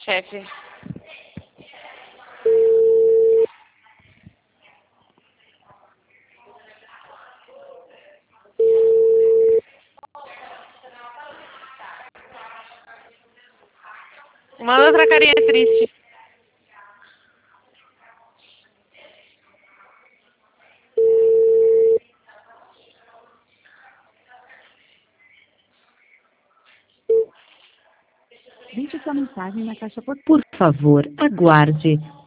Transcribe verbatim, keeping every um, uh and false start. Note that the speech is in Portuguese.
Chefe. Manda outra carinha triste. Deixe sua mensagem na caixa postal. Por favor, aguarde.